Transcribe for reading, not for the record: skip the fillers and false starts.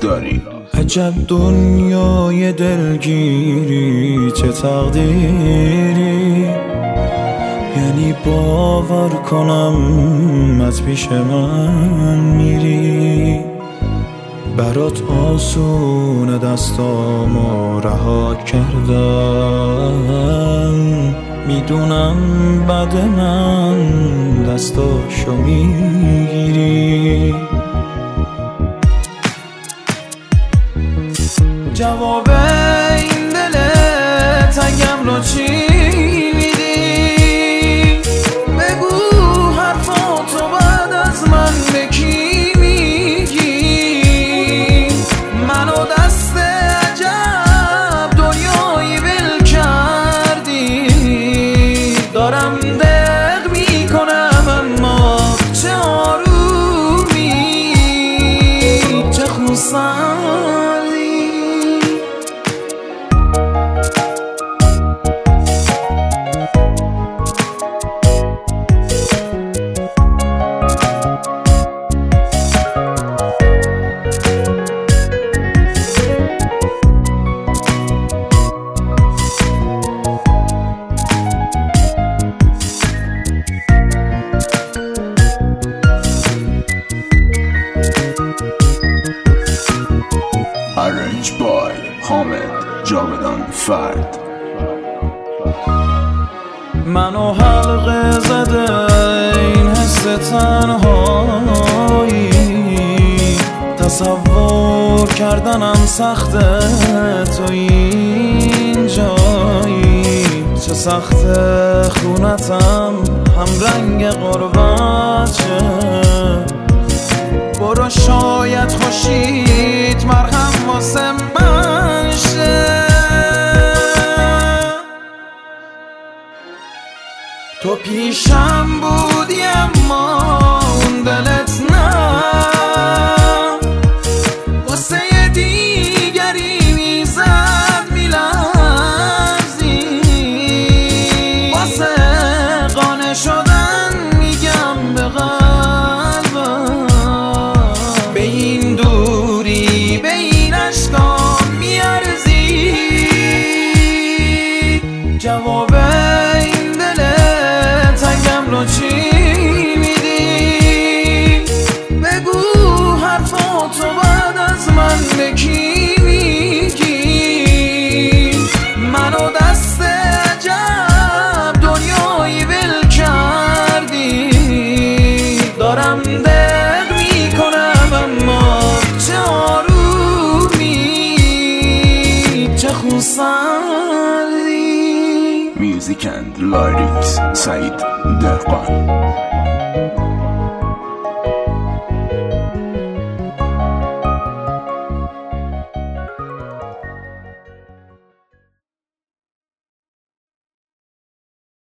دوست داری. عجب دنیای دلگیری، چه تقدیری، یعنی باور کنم از پیش من میری. برات آسونه دستامو رها کردم، میدونم بعد من دستاشو میگیری. جواب این دل تنگم رو چی میدی؟ بگو حرفاتو بعد از من به کی میگی؟ منو دست عجب دنیایی ول کردی. دارم دق میکنم اما چه آرومی، چه خونسردی. Arranged by حامد جاودان فرد. منو حلقه زده این حس تنهایی، تصور کردنم سخته تو اینجایی. چه سخته خونتم هم رنگ غربته، برو شاید خوشید مرهم واسه من شه. تو پیشم بودی اما اون دلت نه، واسه دیگری میزد میلرزی. واسه قانع شدن میگم به قلبم، به این دوری به این عشقام میارزی. جواب این دل تنگم رو چی میدی؟ بگو حرفاتو بعد از من به کی میگی؟ منو دست عجب دنیایی ول کردی. دارم دق میکنم اما چه آرومی، چه خونسردی. Music and lyrics سعید دهقان.